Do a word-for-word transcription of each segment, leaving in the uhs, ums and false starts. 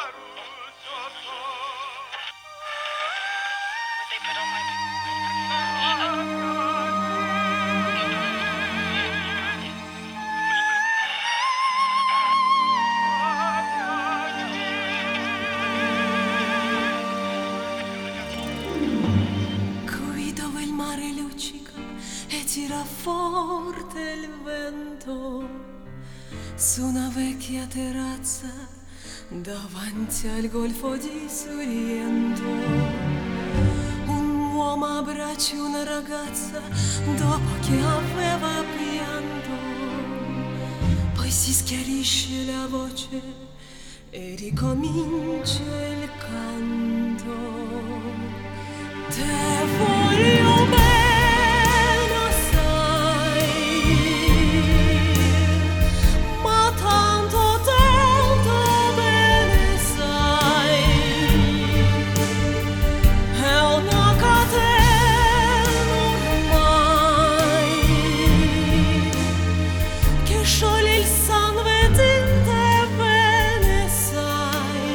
Qui dove il mare luccica e tira forte il vento, su una vecchia terrazza davanti al golfo di Sorrento, un uomo abbraccia una ragazza dopo che aveva pianto, poi si schiarisce la voce e ricomincia il canto. Te voglio bene assai, ma tanto, tanto bene sai, è una catena ormai che scioglie il sangue di te, bene sai.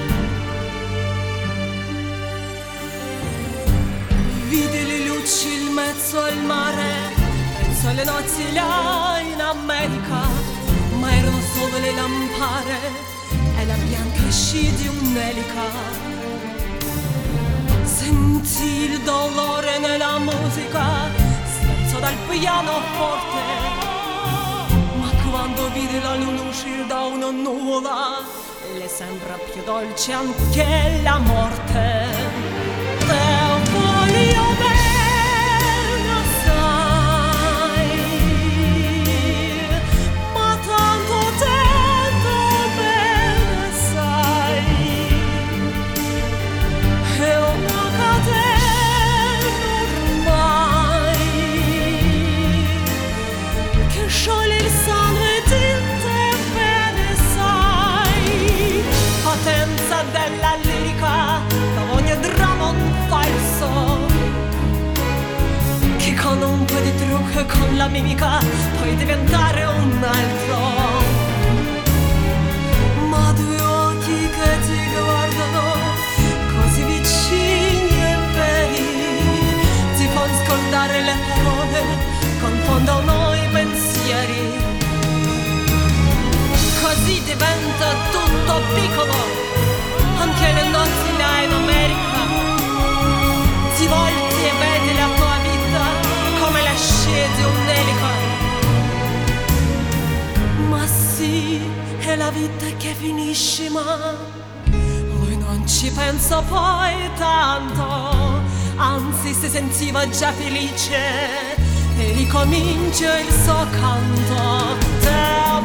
Vidi le luci in mezzo al mare, penso alle nozze là in America, ma erano solo le lampare e la bianca sci di un'elica. Sentì il dolore nella musica, si alzò dal pianoforte, ma quando vide la luna uscire da una nuvola, le sembra più dolce anche la morte. Te voglio bene assai, ma tanto, tanto bene sai, è una catena ormai che scioglie il sangue di te, bene sai. Potenza della lirica, da ogni dramma un falso, che con un po' di trucco e con la mimica puoi diventare un altro. Ma due occhi che ti guardano così vicini e veri ti fanno scordare le parole, confondono i pensieri. Così diventa tutto piccolo, anche le nozze là in America. Ti volti e vedi la tua vita come la scia di un'elica. Ma sì, è la vita che finisce, ma lui non ci pensa poi tanto, anzi si sentiva già felice e ricomincia il suo canto. Te